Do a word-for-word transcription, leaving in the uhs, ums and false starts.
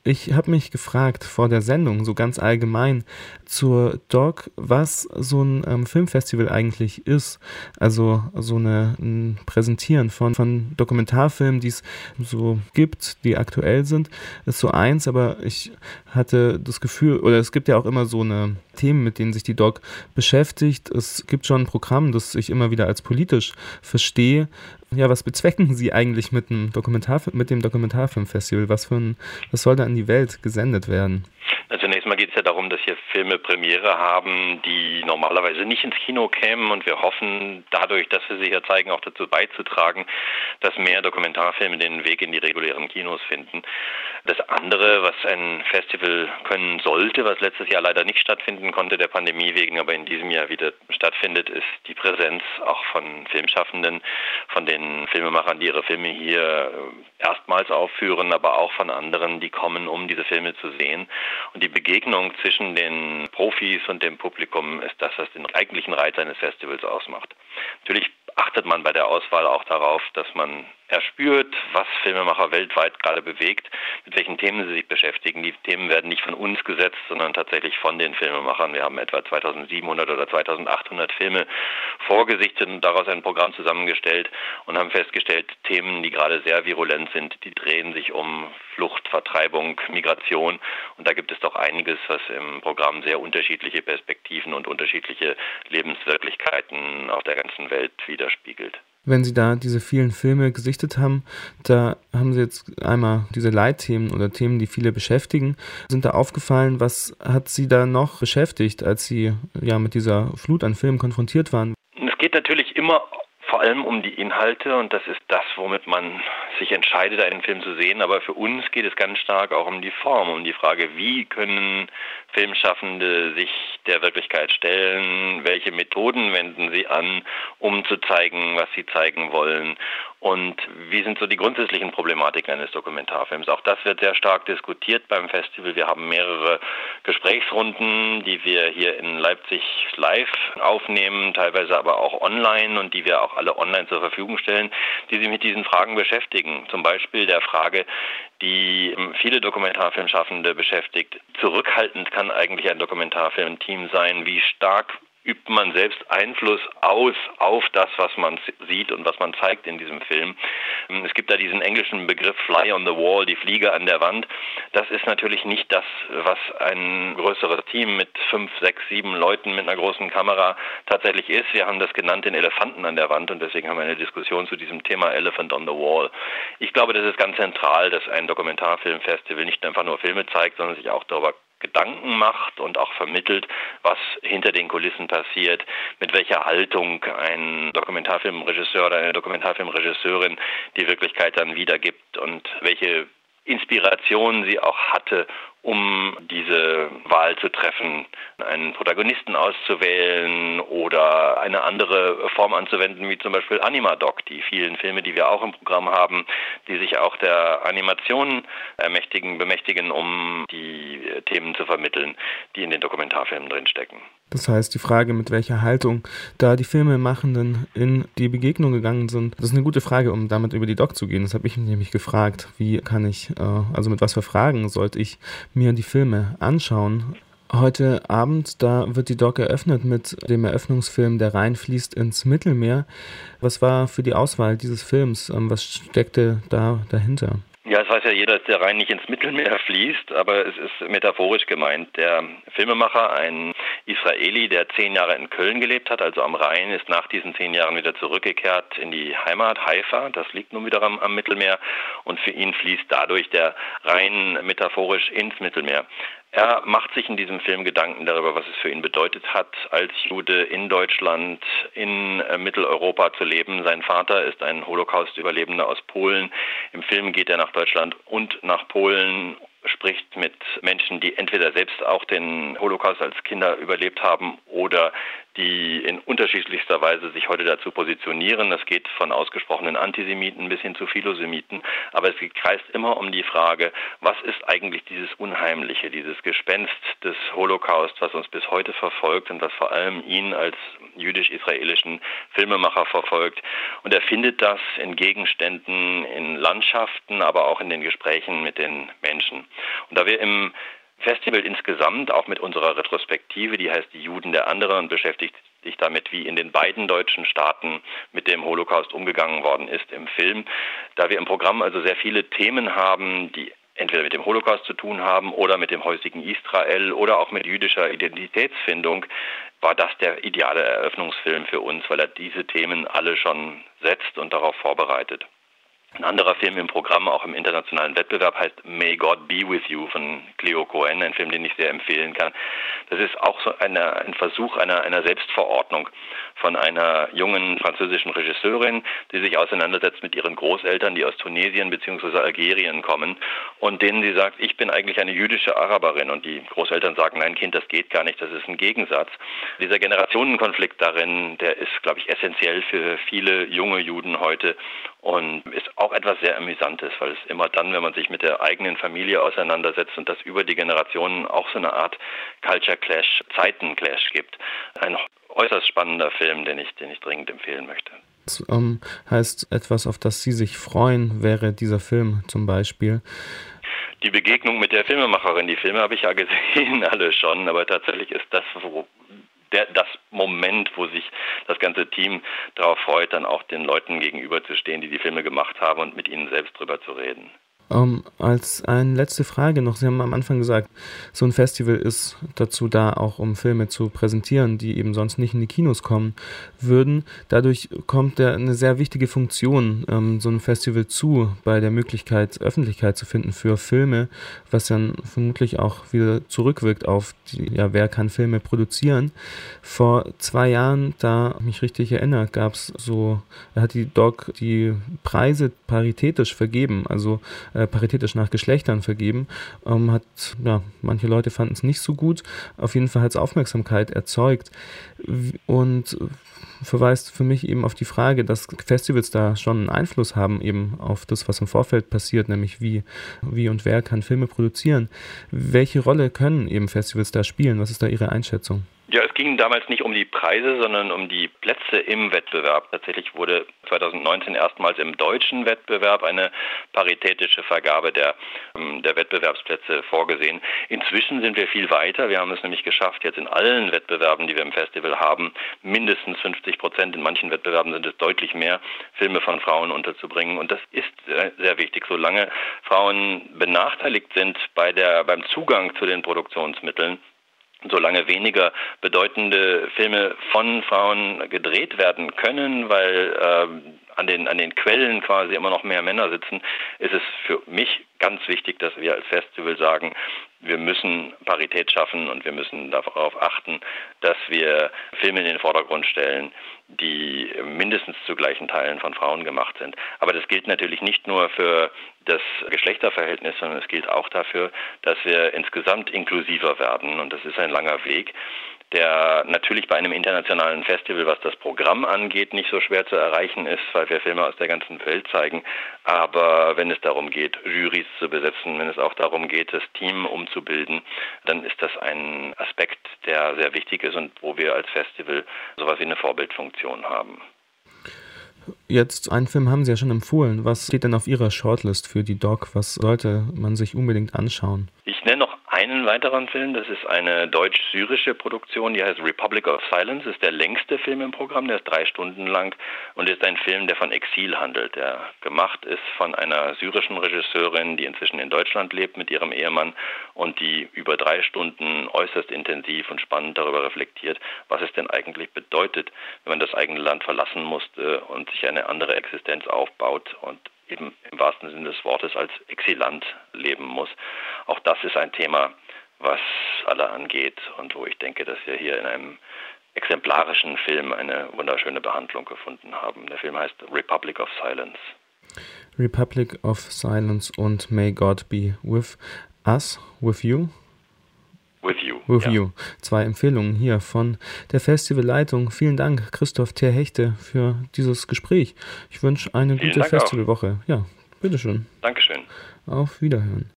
Ich habe mich gefragt vor der Sendung, so ganz allgemein, zur Doc, was so ein ähm, Filmfestival eigentlich ist. Also so eine, ein Präsentieren von, von Dokumentarfilmen, die es so gibt, die aktuell sind, ist so eins, aber ich hatte das Gefühl, oder es gibt ja auch immer so eine Themen, mit denen sich die Doc beschäftigt. Es gibt schon ein Programm, das ich immer wieder als politisch verstehe. Ja, was bezwecken Sie eigentlich mit dem Dokumentarfilm, mit dem Dokumentarfilmfestival? Was für ein, was soll da in die Welt gesendet werden? Na, zunächst mal geht es ja darum, dass hier Filme Premiere haben, die normalerweise nicht ins Kino kämen, und wir hoffen dadurch, dass wir sie hier zeigen, auch dazu beizutragen, dass mehr Dokumentarfilme den Weg in die regulären Kinos finden. Das andere, was ein Festival können sollte, was letztes Jahr leider nicht stattfinden konnte, der Pandemie wegen, aber in diesem Jahr wieder stattfindet, ist die Präsenz auch von Filmschaffenden, von den Filmemachern, die ihre Filme hier erstmals aufführen, aber auch von anderen, die kommen, um diese Filme zu sehen. Und die Begegnung zwischen den Profis und dem Publikum ist das, was den eigentlichen Reiz eines Festivals ausmacht. Natürlich achtet man bei der Auswahl auch darauf, dass man erspürt, was Filmemacher weltweit gerade bewegt, mit welchen Themen sie sich beschäftigen. Die Themen werden nicht von uns gesetzt, sondern tatsächlich von den Filmemachern. Wir haben etwa zweitausendsiebenhundert oder zweitausendachthundert Filme vorgesichtet und daraus ein Programm zusammengestellt und haben festgestellt, Themen, die gerade sehr virulent sind, die drehen sich um Flucht, Vertreibung, Migration, und da gibt es doch einiges, was im Programm sehr unterschiedliche Perspektiven und unterschiedliche Lebenswirklichkeiten auf der ganzen Welt widerspiegelt. Wenn Sie da diese vielen Filme gesichtet haben, da haben Sie jetzt einmal diese Leitthemen oder Themen, die viele beschäftigen. Sind da aufgefallen, was hat Sie da noch beschäftigt, als Sie ja mit dieser Flut an Filmen konfrontiert waren? Es geht natürlich immer vor allem um die Inhalte, und das ist das, womit man sich entscheidet, einen Film zu sehen. Aber für uns geht es ganz stark auch um die Form, um die Frage, wie können Filmschaffende sich der Wirklichkeit stellen, welche Methoden wenden sie an, um zu zeigen, was sie zeigen wollen, und wie sind so die grundsätzlichen Problematiken eines Dokumentarfilms. Auch das wird sehr stark diskutiert beim Festival. Wir haben mehrere Gesprächsrunden, die wir hier in Leipzig live aufnehmen, teilweise aber auch online, und die wir auch alle online zur Verfügung stellen, die sich mit diesen Fragen beschäftigen. Zum Beispiel der Frage, die viele Dokumentarfilmschaffende beschäftigt: Zurückhaltend kann eigentlich ein Dokumentarfilmteam sein? Wie stark übt man selbst Einfluss aus auf das, was man sieht und was man zeigt in diesem Film? Es gibt da diesen englischen Begriff Fly on the Wall, die Fliege an der Wand. Das ist natürlich nicht das, was ein größeres Team mit fünf, sechs, sieben Leuten mit einer großen Kamera tatsächlich ist. Wir haben das genannt den Elefanten an der Wand, und deswegen haben wir eine Diskussion zu diesem Thema Elephant on the Wall. Ich glaube, das ist ganz zentral, dass ein Dokumentarfilmfestival nicht einfach nur Filme zeigt, sondern sich auch darüber Gedanken macht und auch vermittelt, was hinter den Kulissen passiert, mit welcher Haltung ein Dokumentarfilmregisseur oder eine Dokumentarfilmregisseurin die Wirklichkeit dann wiedergibt und welche Inspiration sie auch hatte, um diese Wahl zu treffen, einen Protagonisten auszuwählen oder eine andere Form anzuwenden, wie zum Beispiel Animadoc, die vielen Filme, die wir auch im Programm haben, die sich auch der Animation ermächtigen, bemächtigen, um die Themen zu vermitteln, die in den Dokumentarfilmen drinstecken. Das heißt, die Frage, mit welcher Haltung da die Filmemachenden in die Begegnung gegangen sind, das ist eine gute Frage, um damit über die Doc zu gehen. Das habe ich mich nämlich gefragt. Wie kann ich, also mit was für Fragen sollte ich mir die Filme anschauen? Heute Abend, da wird die Doc eröffnet mit dem Eröffnungsfilm Der Rhein fließt ins Mittelmeer. Was war für die Auswahl dieses Films? Was steckte da dahinter? Ja, es weiß ja jeder, dass der Rhein nicht ins Mittelmeer fließt, aber es ist metaphorisch gemeint. Der Filmemacher, ein Israeli, der zehn Jahre in Köln gelebt hat, also am Rhein, ist nach diesen zehn Jahren wieder zurückgekehrt in die Heimat, Haifa, das liegt nun wieder am, am Mittelmeer, und für ihn fließt dadurch der Rhein metaphorisch ins Mittelmeer. Er macht sich in diesem Film Gedanken darüber, was es für ihn bedeutet hat, als Jude in Deutschland, in äh, Mitteleuropa zu leben. Sein Vater ist ein Holocaust-Überlebender aus Polen. Im Film geht er nach Deutschland und nach Polen, spricht mit Menschen, die entweder selbst auch den Holocaust als Kinder überlebt haben oder die in unterschiedlichster Weise sich heute dazu positionieren. Das geht von ausgesprochenen Antisemiten bis hin zu Philosemiten. Aber es kreist immer um die Frage, was ist eigentlich dieses Unheimliche, dieses Gespenst des Holocaust, was uns bis heute verfolgt und was vor allem ihn als jüdisch-israelischen Filmemacher verfolgt. Und er findet das in Gegenständen, in Landschaften, aber auch in den Gesprächen mit den Menschen. Da wir im Festival insgesamt, auch mit unserer Retrospektive, die heißt Die Juden der Anderen und beschäftigt sich damit, wie in den beiden deutschen Staaten mit dem Holocaust umgegangen worden ist im Film. Da wir im Programm also sehr viele Themen haben, die entweder mit dem Holocaust zu tun haben oder mit dem heutigen Israel oder auch mit jüdischer Identitätsfindung, war das der ideale Eröffnungsfilm für uns, weil er diese Themen alle schon setzt und darauf vorbereitet. Ein anderer Film im Programm, auch im internationalen Wettbewerb, heißt May God Be With You von Cleo Cohen, ein Film, den ich sehr empfehlen kann. Das ist auch so eine, ein Versuch einer, einer Selbstverordnung von einer jungen französischen Regisseurin, die sich auseinandersetzt mit ihren Großeltern, die aus Tunesien bzw. Algerien kommen und denen sie sagt, ich bin eigentlich eine jüdische Araberin. Und die Großeltern sagen, nein Kind, das geht gar nicht, das ist ein Gegensatz. Dieser Generationenkonflikt darin, der ist, glaube ich, essentiell für viele junge Juden heute und ist auch etwas sehr Amüsantes, weil es immer dann, wenn man sich mit der eigenen Familie auseinandersetzt und das über die Generationen auch so eine Art Culture Clash, Zeitenclash gibt. Ein äußerst spannender Film, den ich, den ich dringend empfehlen möchte. Das ähm, heißt, etwas, auf das Sie sich freuen, wäre dieser Film zum Beispiel? Die Begegnung mit der Filmemacherin, die Filme habe ich ja gesehen, alle schon, aber tatsächlich ist das, wo Der, das Moment, wo sich das ganze Team darauf freut, dann auch den Leuten gegenüberzustehen, die die Filme gemacht haben und mit ihnen selbst drüber zu reden. Um, als eine letzte Frage noch, Sie haben am Anfang gesagt, so ein Festival ist dazu da, auch um Filme zu präsentieren, die eben sonst nicht in die Kinos kommen würden. Dadurch kommt da eine sehr wichtige Funktion ähm, so einem Festival zu, bei der Möglichkeit, Öffentlichkeit zu finden für Filme, was dann vermutlich auch wieder zurückwirkt auf, die, ja, wer kann Filme produzieren. Vor zwei Jahren, da ich mich richtig erinnere, gab es so, da hat die D O G die Preise paritätisch vergeben, also äh, paritätisch nach Geschlechtern vergeben, ähm, hat, ja, manche Leute fanden es nicht so gut, auf jeden Fall hat es Aufmerksamkeit erzeugt und verweist für mich eben auf die Frage, dass Festivals da schon einen Einfluss haben eben auf das, was im Vorfeld passiert, nämlich wie, wie und wer kann Filme produzieren. Welche Rolle können eben Festivals da spielen? Was ist da Ihre Einschätzung? Ja, es ging damals nicht um die Preise, sondern um die Plätze im Wettbewerb. Tatsächlich wurde zweitausendneunzehn erstmals im deutschen Wettbewerb eine paritätische Vergabe der, der Wettbewerbsplätze vorgesehen. Inzwischen sind wir viel weiter. Wir haben es nämlich geschafft, jetzt in allen Wettbewerben, die wir im Festival haben, mindestens fünfzig Prozent, in manchen Wettbewerben sind es deutlich mehr, Filme von Frauen unterzubringen. Und das ist sehr, sehr wichtig. Solange Frauen benachteiligt sind bei der, beim Zugang zu den Produktionsmitteln, solange weniger bedeutende Filme von Frauen gedreht werden können, weil äh, an den, an den Quellen quasi immer noch mehr Männer sitzen, ist es für mich ganz wichtig, dass wir als Festival sagen, wir müssen Parität schaffen und wir müssen darauf achten, dass wir Filme in den Vordergrund stellen, die mindestens zu gleichen Teilen von Frauen gemacht sind. Aber das gilt natürlich nicht nur für das Geschlechterverhältnis, sondern es gilt auch dafür, dass wir insgesamt inklusiver werden. Und das ist ein langer Weg, der natürlich bei einem internationalen Festival, was das Programm angeht, nicht so schwer zu erreichen ist, weil wir Filme aus der ganzen Welt zeigen. Aber wenn es darum geht, Jurys zu besetzen, wenn es auch darum geht, das Team umzubilden, dann ist das ein Aspekt, der sehr wichtig ist und wo wir als Festival sowas wie eine Vorbildfunktion haben. Jetzt, einen Film haben Sie ja schon empfohlen. Was steht denn auf Ihrer Shortlist für die D O G? Was sollte man sich unbedingt anschauen? Ich nenne noch einen weiteren Film. Das ist eine deutsch-syrische Produktion, die heißt Republic of Silence. Das ist der längste Film im Programm, der ist drei Stunden lang und ist ein Film, der von Exil handelt, der gemacht ist von einer syrischen Regisseurin, die inzwischen in Deutschland lebt mit ihrem Ehemann und die über drei Stunden äußerst intensiv und spannend darüber reflektiert, was es denn eigentlich bedeutet, wenn man das eigene Land verlassen musste und sich eine andere Existenz aufbaut und eben im wahrsten Sinne des Wortes als Exilant leben muss. Auch das ist ein Thema, was alle angeht und wo ich denke, dass wir hier in einem exemplarischen Film eine wunderschöne Behandlung gefunden haben. Der Film heißt Republic of Silence. Republic of Silence und May God Be With Us, With You? With You. With ja. You. Zwei Empfehlungen hier von der Festivalleitung. Vielen Dank, Christoph Terhechte, für dieses Gespräch. Ich wünsche eine Vielen gute Dank Festivalwoche. Ja, bitteschön. Dankeschön. Auf Wiederhören.